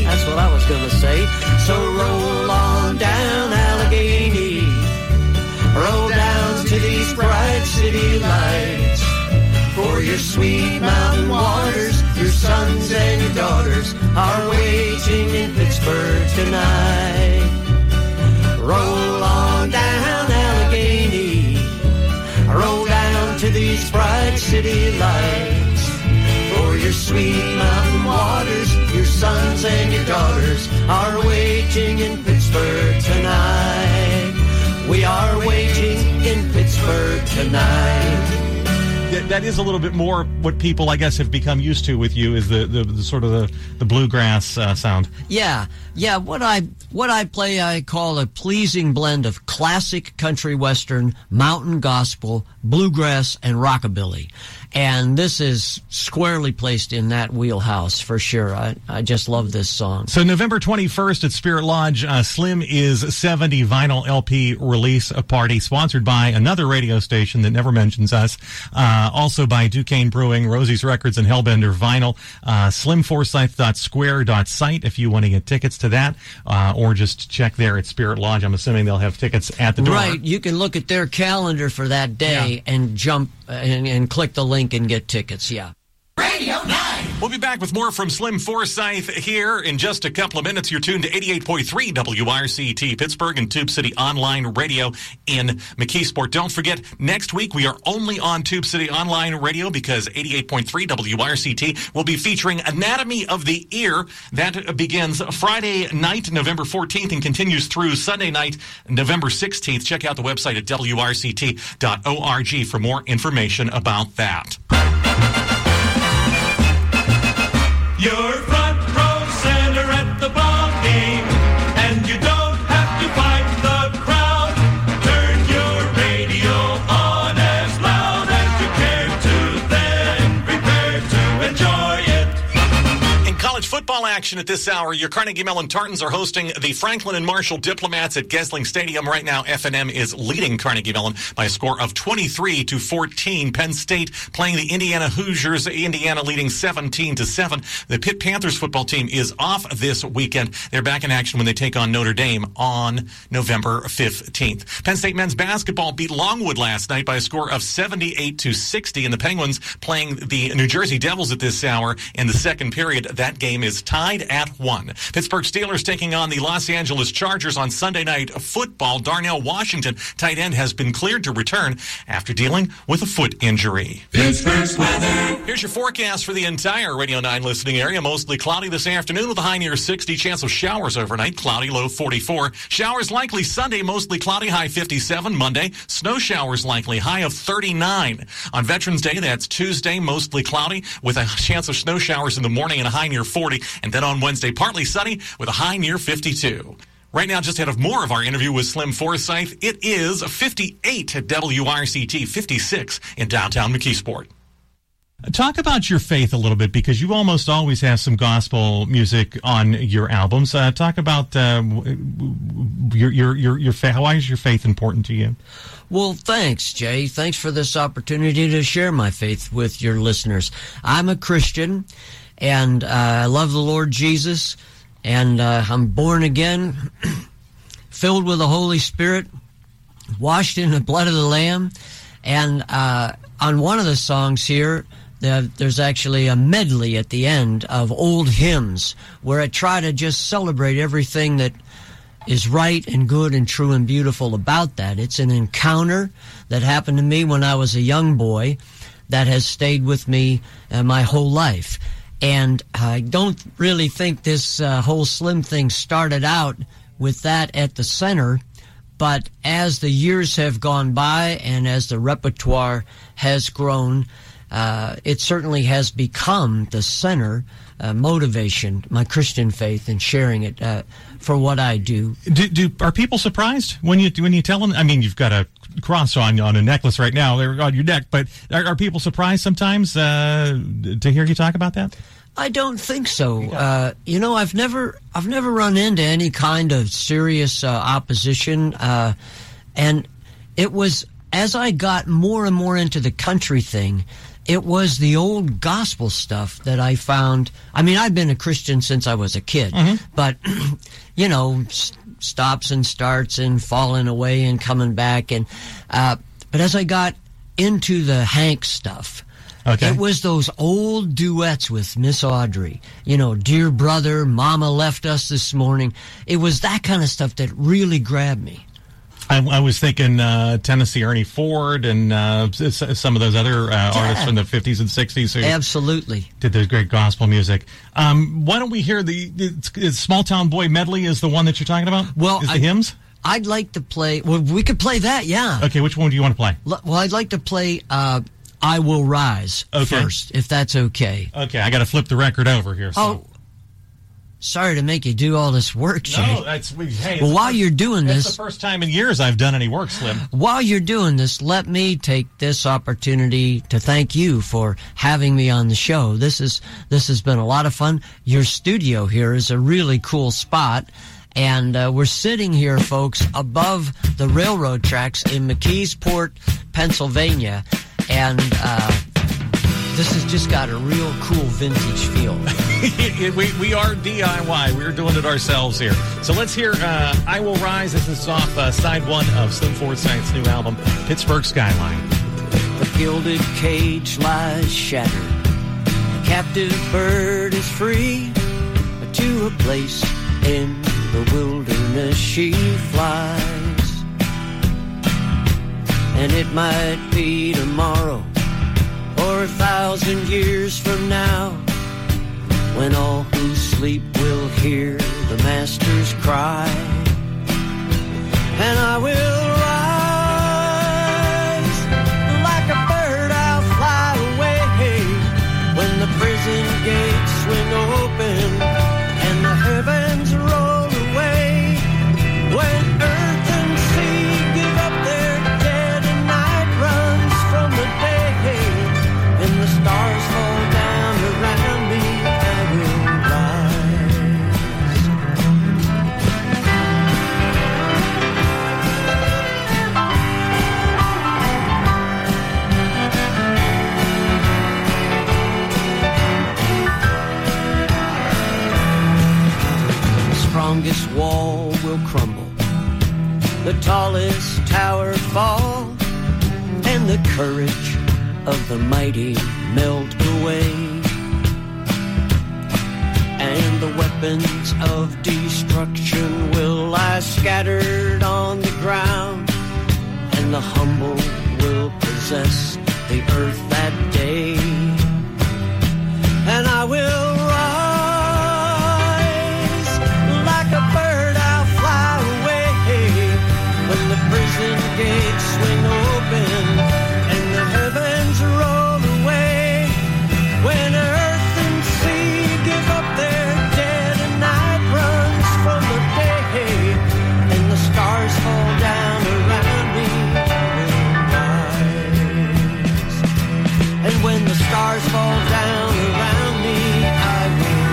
That's what I was gonna say. So roll on down Allegheny, roll down to these bright city lights. For your sweet mountain waters, your sons and your daughters are waiting in Pittsburgh tonight. Roll on down Allegheny, roll down to these bright city lights. For your sweet mountain waters, your sons and your daughters are waiting in Pittsburgh tonight. We are waiting in Pittsburgh tonight. That, that is a little bit more what people, I guess, have become used to with you is the, the, the sort of the, the bluegrass uh, sound. Yeah, yeah. What I what I play, I call a pleasing blend of classic country western, mountain gospel, bluegrass, and rockabilly. And this is squarely placed in that wheelhouse for sure. I, I just love this song. So November twenty-first at Spirit Lodge, uh, Slim is seventy vinyl L P release party sponsored by another radio station that never mentions us. Uh, also by Duquesne Brewing, Rosie's Records, and Hellbender Vinyl. Uh, slim forsyth dot square dot site if you want to get tickets to that, uh, or just check there at Spirit Lodge. I'm assuming they'll have tickets at the door. Right. You can look at their calendar for that day yeah. and jump uh, and, and click the link and get tickets. Yeah. Radio nine. We'll be back with more from Slim Forsyth here in just a couple of minutes. You're tuned to eighty-eight point three W R C T Pittsburgh and Tube City Online Radio in McKeesport. Don't forget, next week we are only on Tube City Online Radio because eighty-eight point three W R C T will be featuring Anatomy of the Ear. That begins Friday night, November fourteenth, and continues through Sunday night, November sixteenth. Check out the website at W R C T dot org for more information about that. You're front row center at the ball game, and you don't have to fight the crowd. Turn your radio on as loud as you care to, then prepare to enjoy it. In college football action at this hour, your Carnegie Mellon Tartans are hosting the Franklin and Marshall Diplomats at Gesling Stadium. Right now, F and M is leading Carnegie Mellon by a score of twenty-three to fourteen. Penn State playing the Indiana Hoosiers. Indiana leading seventeen to seven. The Pitt Panthers football team is off this weekend. They're back in action when they take on Notre Dame on November fifteenth. Penn State men's basketball beat Longwood last night by a score of seventy-eight to sixty. And the Penguins playing the New Jersey Devils at this hour in the second period. That game is tied at one. Pittsburgh Steelers taking on the Los Angeles Chargers on Sunday Night Football. Darnell Washington, tight end, has been cleared to return after dealing with a foot injury. Pittsburgh's weather. Here's your forecast for the entire Radio nine listening area. Mostly cloudy this afternoon with a high near sixty. Chance of showers overnight. Cloudy, low forty-four. Showers likely Sunday, mostly cloudy, high fifty-seven. Monday, snow showers likely, high of thirty-nine. On Veterans Day, that's Tuesday, mostly cloudy with a chance of snow showers in the morning and a high near forty. And then on Wednesday, partly sunny with a high near fifty-two. Right now, just ahead of more of our interview with Slim Forsyth, it is fifty-eight at W R C T, fifty-six in downtown McKeesport. Talk about your faith a little bit, because you almost always have some gospel music on your albums. Uh, talk about uh, your your your your faith. Why is your faith important to you? Well, thanks, Jay. Thanks for this opportunity to share my faith with your listeners. I'm a Christian, and uh, I love the Lord Jesus, and uh, I'm born again, filled with the Holy Spirit, washed in the blood of the Lamb, and uh, on one of the songs here, there's actually a medley at the end of old hymns where I try to just celebrate everything that is right and good and true and beautiful about that. It's an encounter that happened to me when I was a young boy that has stayed with me uh, my whole life. And I don't really think this uh, whole Slim thing started out with that at the center, but as the years have gone by and as the repertoire has grown, Uh, it certainly has become the center uh, motivation, my Christian faith, and sharing it uh, for what I do. Do, do. Are people surprised when you when you tell them? I mean, you've got a cross on on a necklace right now, they're on your neck, but are, are people surprised sometimes uh, to hear you talk about that? I don't think so. Uh, you know, I've never I've never run into any kind of serious uh, opposition, uh, and it was as I got more and more into the country thing. it was the old gospel stuff that I found. I mean, I've been a Christian since I was a kid, Mhm. but, you know, s- stops and starts and falling away and coming back. And uh, but as I got into the Hank stuff, Okay. it was those old duets with Miss Audrey. You know, Dear Brother, Mama Left Us This Morning. It was that kind of stuff that really grabbed me. I, I was thinking uh, Tennessee Ernie Ford and uh, s- some of those other uh, artists from the fifties and sixties who Absolutely. did the great gospel music. Um, why don't we hear the, the, the Small Town Boy medley is the one that you're talking about? Well, is the I- hymns? I'd like to play. Well, we could play that, yeah. Okay, which one do you want to play? L- Well, I'd like to play uh, I Will Rise Okay. first, if that's okay. Okay, I got to flip the record over here. So. Oh, sorry to make you do all this work, Jay. No, that's we, hey. Well, it's while the- you're doing it's this, the first time in years I've done any work, Slim. while you're doing this, let me take this opportunity to thank you for having me on the show. This is this has been a lot of fun. Your studio here is a really cool spot. And uh, we're sitting here, folks, above the railroad tracks in McKeesport, Pennsylvania. And uh, this has just got a real cool vintage feel. we, we are D I Y. We're doing it ourselves here. So let's hear uh, I Will Rise. This is off uh, side one of Slim Forsythe's new album, Pittsburgh Skyline. The gilded cage lies shattered. The captive bird is free. To a place in the wilderness she flies. And it might be tomorrow or a thousand years from now, when all who sleep will hear the master's cry. And I will rise like a bird, I'll fly away when the prison gates swing open and the heavens roll away. When earth and sea give up their dead and night runs from the day and the stars fall down around me, I will strongest wall will crumble, the tallest tower fall, and the courage of the mighty melt away. And the weapons of destruction will lie scattered on the ground, and the humble will possess the earth that day. And I will a bird, I'll fly away when the prison gates swing open and the heavens roll away. When earth and sea give up their dead and night runs from the day and the stars fall down around me, I will rise. And when the stars fall down around me, I will rise.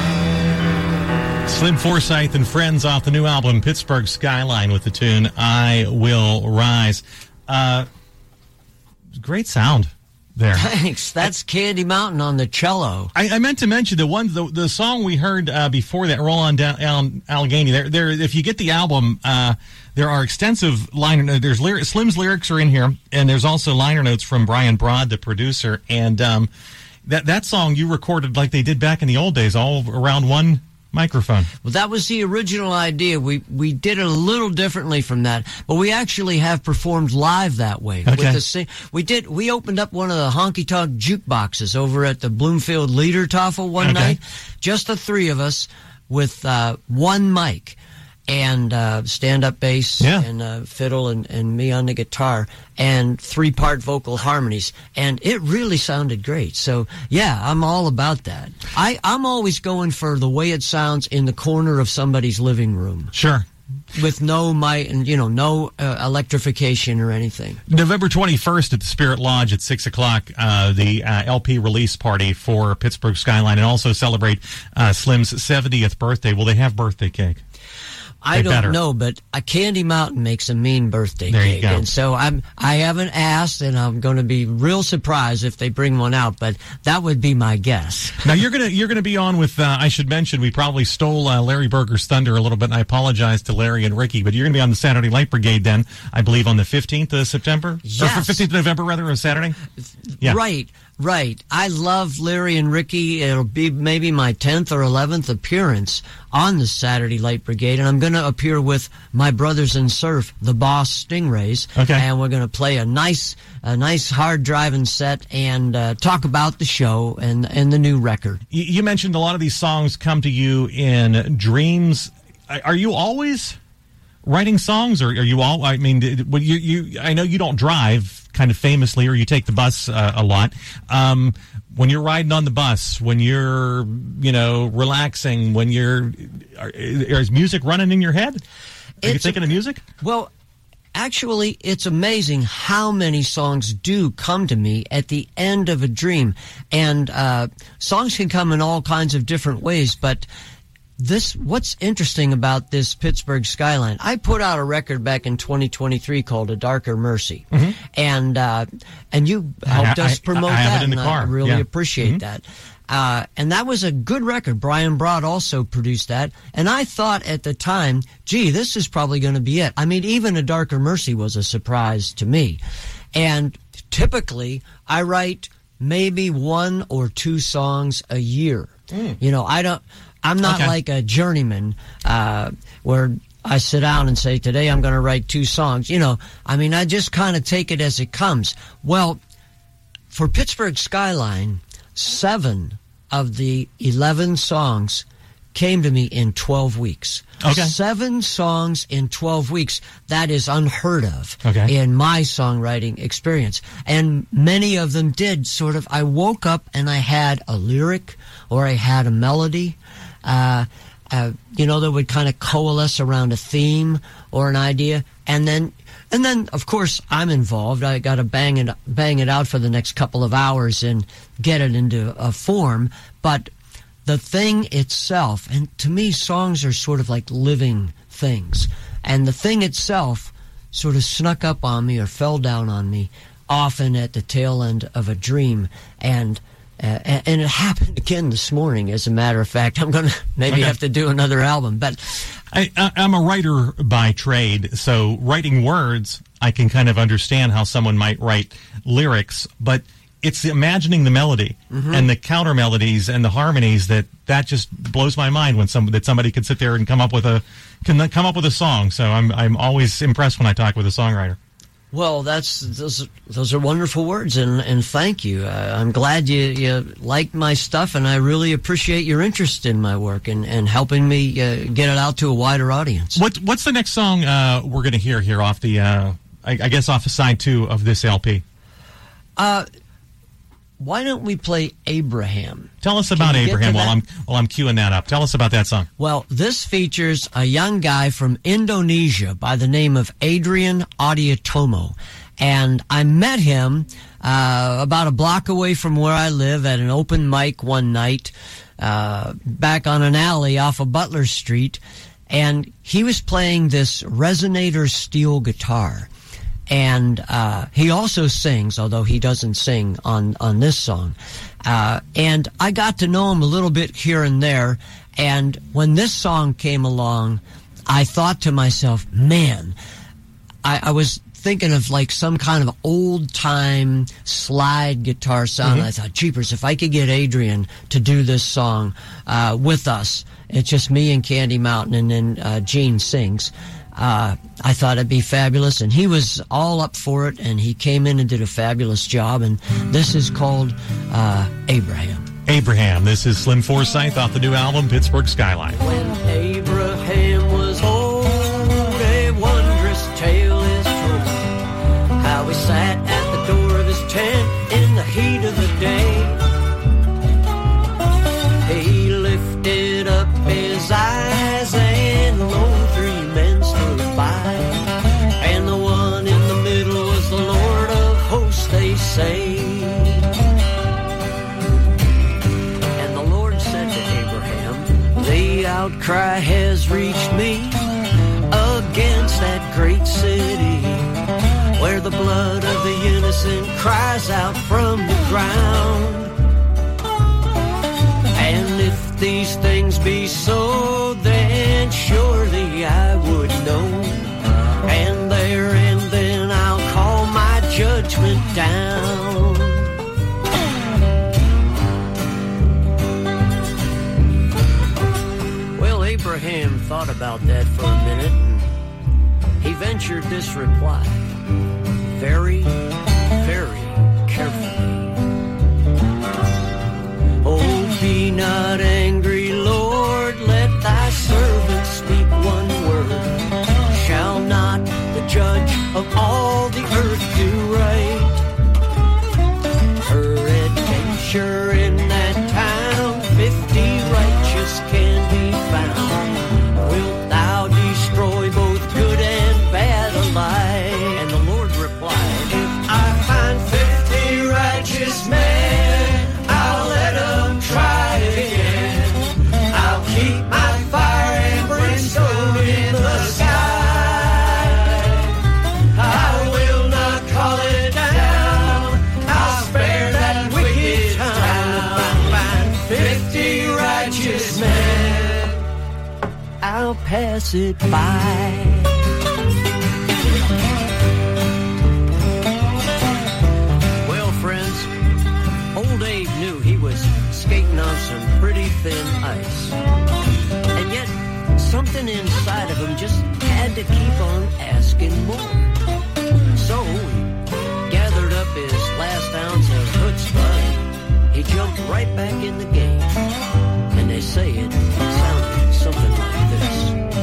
Slim Forsythe and Friends off the new album, Pittsburgh Skyline, with the tune I Will Rise. Uh, great sound there. Thanks. That's Candy Mountain on the cello. I, I meant to mention the one, the, the song we heard uh, before that, Roll On Down Al, Allegheny. There, there. If you get the album, uh, there are extensive liner notes. There's lyric, Slim's lyrics are in here, and there's also liner notes from Brian Broad, the producer. And um, that that song you recorded like they did back in the old days, all around one microphone. Well, that was the original idea. We we did it a little differently from that, but we actually have performed live that way. Okay. With the sing- we did. We opened up one of the honky tonk jukeboxes over at the Bloomfield Liedertafel one Okay. night. Just the three of us with uh, one mic and uh, stand-up bass Yeah. and uh, fiddle and, and me on the guitar and three-part vocal harmonies. And it really sounded great. So, yeah, I'm all about that. I, I'm always going for the way it sounds in the corner of somebody's living room. Sure. With no mic and, you know, no uh, electrification or anything. November twenty-first at the Spirit Lodge at six o'clock, uh, the uh, L P release party for Pittsburgh Skyline, and also celebrate uh, Slim's seventieth birthday. Will they have birthday cake? I They don't better. know, but a Candy Mountain makes a mean birthday There you cake, go. and so I'm I haven't asked, and I'm going to be real surprised if they bring one out. But that would be my guess. Now you're gonna you're gonna be on with. Uh, I should mention we probably stole uh, Larry Berger's thunder a little bit, and I apologize to Larry and Ricky. But you're gonna be on the Saturday Light Brigade then, I believe, on the fifteenth of September, or Yes. fifteenth of November rather, on Saturday. Yeah. Right, right. I love Larry and Ricky. It'll be maybe my tenth or eleventh appearance on the Saturday Light Brigade, and I'm going to appear with my brothers in surf, the Boss Stingrays. Okay. And we're going to play a nice, a nice hard driving set and uh, talk about the show and and the new record. You, you mentioned a lot of these songs come to you in dreams. Are are you always writing songs, or are you all? I mean, did- when you you I know you don't drive, kind of famously, or you take the bus uh, a lot. Um, when you're riding on the bus, when you're you know relaxing, when you're are, is music running in your head? Are you It's- thinking of music? Well, actually, it's amazing how many songs do come to me at the end of a dream. And uh, songs can come in all kinds of different ways, but this, what's interesting about this Pittsburgh Skyline, I put out a record back in twenty twenty-three called A Darker Mercy. And uh, and you helped I- us I- promote I have it that, in the and I car. really Yeah. appreciate Mhm. that. Uh, and that was a good record. Brian Broad also produced that. And I thought at the time, gee, this is probably going to be it. I mean, even A Darker Mercy was a surprise to me. And typically, I write maybe one or two songs a year. You know, I don't, I'm not Okay. like a journeyman uh, where I sit down and say, today I'm going to write two songs. You know, I mean, I just kind of take it as it comes. Well, for Pittsburgh Skyline, seven of the eleven songs came to me in twelve weeks. Okay. Seven songs in twelve weeks. That is unheard of Okay. in my songwriting experience. And many of them did sort of, I woke up and I had a lyric or I had a melody, uh, uh, you know, that would kind of coalesce around a theme or an idea. And then, and then, of course, I'm involved. I got to bang it, bang it out for the next couple of hours and get it into a form. But the thing itself, and to me, songs are sort of like living things. And the thing itself sort of snuck up on me or fell down on me often at the tail end of a dream. And uh, and it happened again this morning, as a matter of fact. I'm going to maybe Okay. have to do another album. But I, I, I'm a writer by trade, so writing words, I can kind of understand how someone might write lyrics, but it's imagining the melody Mhm. and the counter melodies and the harmonies that that just blows my mind when some that somebody can sit there and come up with a can come up with a song. So I'm I'm always impressed when I talk with a songwriter. Well, that's those. Those are wonderful words, and and thank you. Uh, I'm glad you you like my stuff, and I really appreciate your interest in my work and and helping me uh, get it out to a wider audience. What what's the next song uh, we're going to hear here off the uh, I, I guess off of side two of this L P? Uh, why don't we play Abraham? Tell us Can about you get to Abraham while that? I'm while I'm queuing that up. Tell us about that song. Well, this features a young guy from Indonesia by the name of Adrian Adiatomo. And I met him uh, about a block away from where I live at an open mic one night uh, back on an alley off of Butler Street. And he was playing this resonator steel guitar. And uh, he also sings, although he doesn't sing on, on this song. Uh, and I got to know him a little bit here and there. And when this song came along, I thought to myself, man, I, I was thinking of like some kind of old-time slide guitar sound. Mhm. I thought, jeepers, if I could get Adrian to do this song uh, with us, it's just me and Candy Mountain, and then uh, Gene sings. Uh, I thought it'd be fabulous, and he was all up for it, and he came in and did a fabulous job, and this is called uh, Abraham. Abraham. This is Slim Forsyth off the new album Pittsburgh Skyline. When Abraham was old, a wondrous tale is told, how he sat at the door of his tent in the heat of the day. He lifted up his eyes, and lo, three men stood by, and the one in the middle was the Lord of hosts, they say. And the Lord said to Abraham, the outcry has reached me, the innocent cries out from the ground. And if these things be so, then surely I would know. And there and then I'll call my judgment down. Well, Abraham thought about that for a minute, and he ventured this reply, very, very carefully. Oh, be not angry, Lord, let thy servant speak one word. Shall not the judge of all the earth do right? Her adventure in that town, fifty righteous can be found. Wilt thou destroy both good and bad alike? And the Lord replied, if I find fifty righteous men, I'll let them try again. I'll keep my fire and brimstone in the sky. I will not call it down. I'll spare that wicked time. If I find fifty righteous men, I'll pass it by. Well, friends, old Abe knew he was skating on some pretty thin ice. And yet, something inside of him just had to keep on asking more. So he gathered up his last ounce of chutzpah and he jumped right back in the game. And they say it sounded something like this.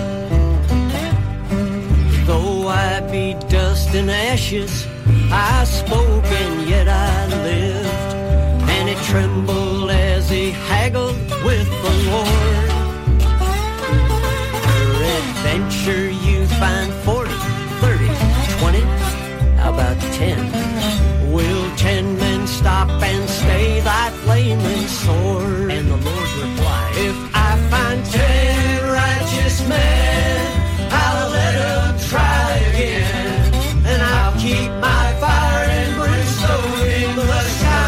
Though I be dust and ashes, I spoke and yet I lived. And he trembled as he haggled with the Lord. Her adventure you find forty, thirty, twenty, how about ten? Will ten men stop and stay thy flaming sword? And the Lord replied, if I find ten righteous men, I'll let them try again. And I'll keep my fire and brimstone in the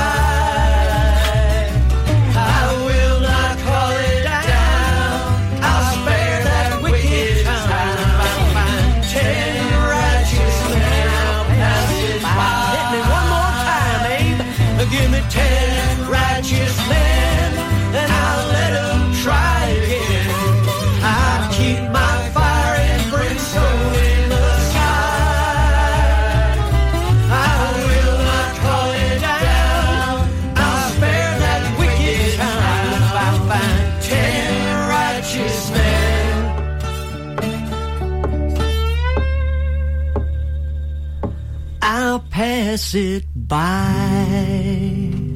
sky. I will not call it down. I'll spare that wicked time. I'll find ten righteous men, I'll pass it by. Hit me one more time, Abe. Give me ten righteous men, and I'll let them try again. I'll keep my fire and brimstone in the sky. I will not call it down. I'll spare that wicked time. If I find ten righteous men, I'll pass it by.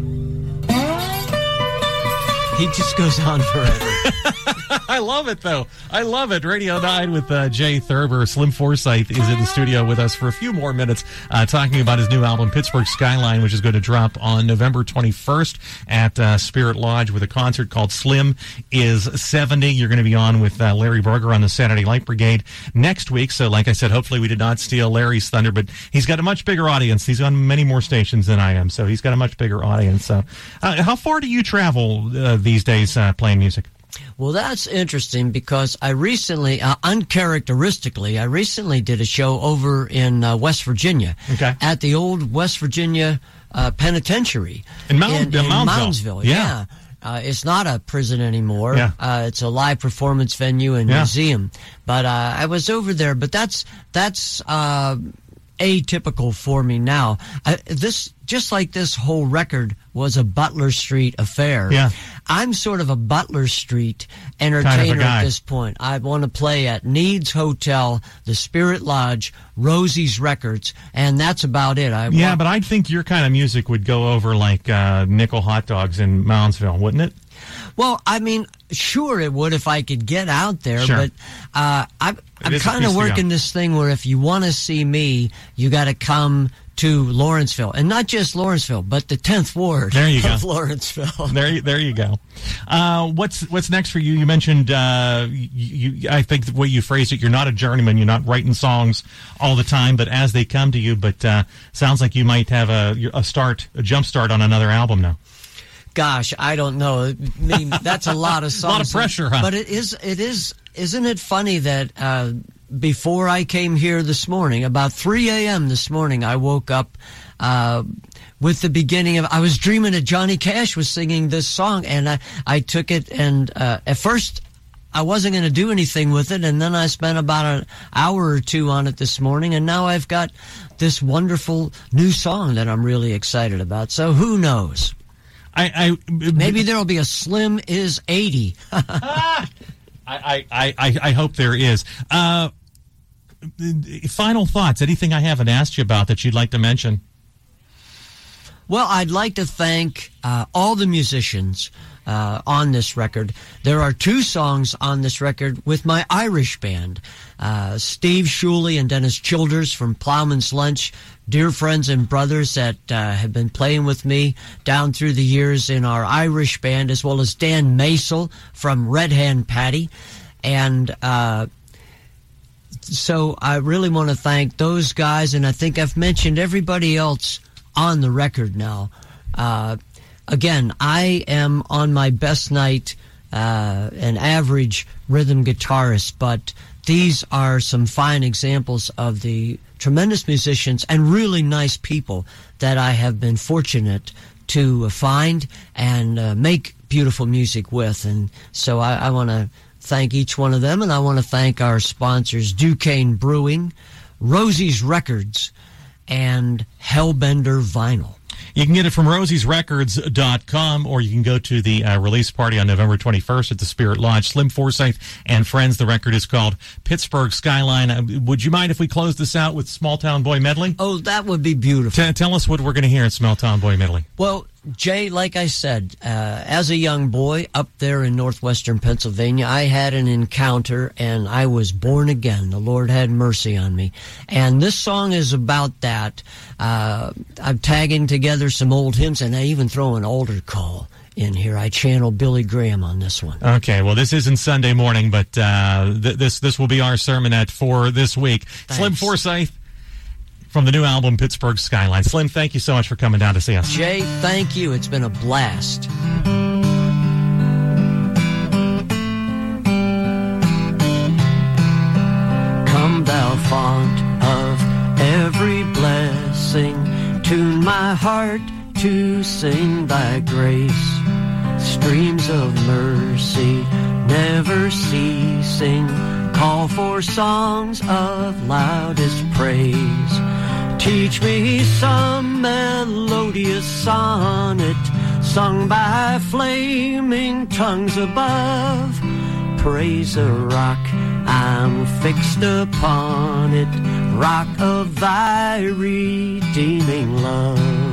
He just goes on forever. I love it, though. I love it. Radio nine with uh, Jay Thurber. Slim Forsyth is in the studio with us for a few more minutes uh, talking about his new album, Pittsburgh Skyline, which is going to drop on November twenty-first at uh, Spirit Lodge with a concert called Slim is seventy. You're going to be on with uh, Larry Berger on the Saturday Light Brigade next week. So, like I said, hopefully we did not steal Larry's thunder, but he's got a much bigger audience. He's on many more stations than I am, so he's got a much bigger audience. So, uh, how far do you travel uh, these days uh, playing music? Well, that's interesting because I recently, uh, uncharacteristically, I recently did a show over in uh, West Virginia okay. at the old West Virginia uh, Penitentiary in, Mount, in, in Moundsville. Moundsville. Yeah. yeah. Uh, it's not a prison anymore. Yeah. Uh, it's a live performance venue and yeah. museum. But uh, I was over there. But that's that's uh, atypical for me now. I, this just like this whole record was a Butler Street affair. Yeah. I'm sort of a Butler Street entertainer kind of at this point. I want to play at Needs Hotel, the Spirit Lodge, Rosie's Records, and that's about it. I yeah, want- but I think your kind of music would go over like uh, Nickel Hot Dogs in Moundsville, wouldn't it? Well, I mean, sure it would if I could get out there, Sure. but uh, I'm, I'm is a kind piece of to go. working this thing where if you want to see me, you got to come to Lawrenceville. And not just Lawrenceville, but the tenth Ward There you of go. Lawrenceville. There, you- there you go. Uh, what's what's next for you? You mentioned, uh, you, you, I think the way you phrased it, you're not a journeyman. You're not writing songs all the time, but as they come to you. But uh, sounds like you might have a a start, a jump start on another album now. Gosh, I don't know. I mean, that's a lot of songs. A lot of pressure, huh? But it is, it is, isn't it funny that uh, before I came here this morning, about three a.m. this morning, I woke up uh, with the beginning of, I was dreaming that Johnny Cash was singing this song, and I, I took it, and uh, at first I wasn't going to do anything with it, and then I spent about an hour or two on it this morning, and now I've got this wonderful new song that I'm really excited about. So who knows? I, I Maybe there will be a Slim is eighty. I, I, I, I hope there is. Uh, final thoughts. Anything I haven't asked you about that you'd like to mention? Well, I'd like to thank uh, all the musicians uh, on this record. There are two songs on this record with my Irish band, uh, Steve Shuley and Dennis Childers from Plowman's Lunch, dear friends and brothers that uh, have been playing with me down through the years in our Irish band, as well as Dan Maisel from Red Hand Patty. And uh, so I really want to thank those guys, and I think I've mentioned everybody else on the record now. Uh, again, I am on my best night, uh, an average rhythm guitarist, but these are some fine examples of the tremendous musicians and really nice people that I have been fortunate to find and uh, make beautiful music with. And so I, I want to thank each one of them, and I want to thank our sponsors, Duquesne Brewing, Rosie's Records, and Hellbender Vinyl. You can get it from rosies records dot com, or you can go to the uh, release party on November twenty-first at the Spirit Lodge. Slim Forsyth and Friends. The record is called Pittsburgh Skyline. Uh, would you mind if we close this out with Small Town Boy Medley? Oh, that would be beautiful. T- tell us what we're going to hear in Small Town Boy Medley. Well, Jay, like I said, uh, as a young boy up there in northwestern Pennsylvania, I had an encounter and I was born again. The Lord had mercy on me. And this song is about that. Uh, I'm tagging together some old hymns, and I even throw an altar call in here. I channel Billy Graham on this one. Okay, well, this isn't Sunday morning, but uh, th- this this will be our sermonette for this week. Thanks. Slim Forsyth from the new album Pittsburgh Skyline. Slim, thank you so much for coming down to see us. Jay, thank you. It's been a blast. Come thou font of every blessing, tune my heart to sing thy grace. Streams of mercy never ceasing, call for songs of loudest praise. Teach me some melodious sonnet sung by flaming tongues above. Praise a rock, I'm fixed upon it, rock of thy redeeming love.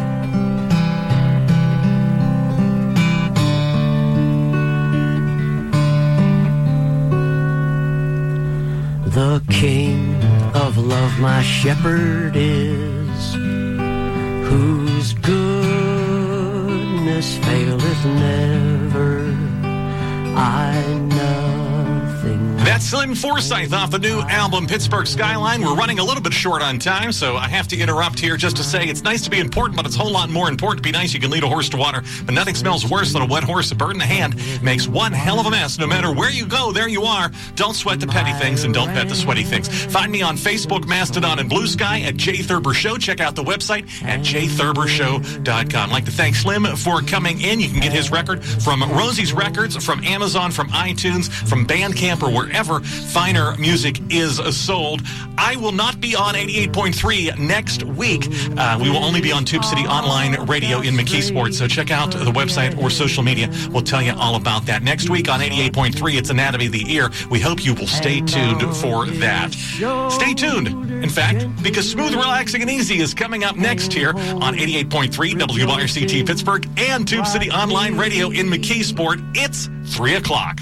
The King of love my shepherd is, whose goodness faileth never. I nothing. That's Slim Forsyth off the new album Pittsburgh Skyline. We're running a little bit short on time, so I have to interrupt here just to say it's nice to be important, but it's a whole lot more important to be nice. You can lead a horse to water, but nothing smells worse than a wet horse. A bird in the hand makes one hell of a mess. No matter where you go, there you are. Don't sweat the petty things and don't pet the sweaty things. Find me on Facebook, Mastodon, and Blue Sky at Jay Thurber Show. Check out the website at jay thurber show dot com. I'd like to thank Slim for coming in. You can get his record from Rosie's Records, from Amazon, from iTunes, from Bandcamp, or wherever wherever finer music is sold. I will not be on eighty-eight point three next week. Uh, we will only be on Tube City Online Radio in McKeesport, so check out the website or social media. We'll tell you all about that. Next week on eighty-eight point three, it's Anatomy of the Ear. We hope you will stay tuned for that. Stay tuned, in fact, because Smooth, Relaxing, and Easy is coming up next here on eighty-eight point three W R C T Pittsburgh and Tube City Online Radio in McKeesport. It's three o'clock.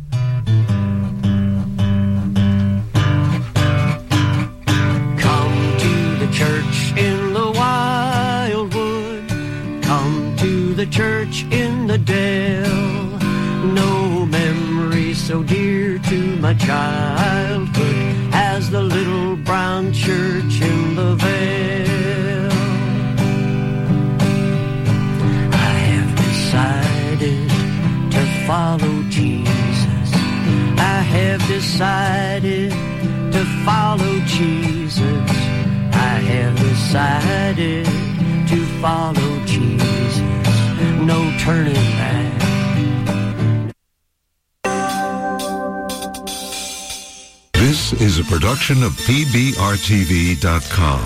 Come to the church in the wildwood. Come to the church in the dale. No memory so dear to my childhood as the little brown church in the vale. I have decided to follow Jesus. I have decided to follow Jesus. I have decided to follow Jesus. No turning back. This is a production of P B R T V dot com.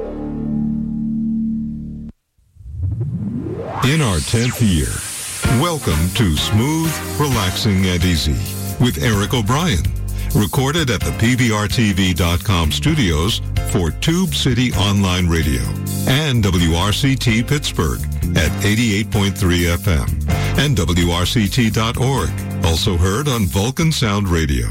In our tenth year, welcome to Smooth, Relaxing, and Easy with Eric O'Brien. Recorded at the P B R T V dot com studios for Tube City Online Radio and W R C T Pittsburgh at eighty-eight point three F M and W R C T dot org. Also heard on Vulcan Sound Radio.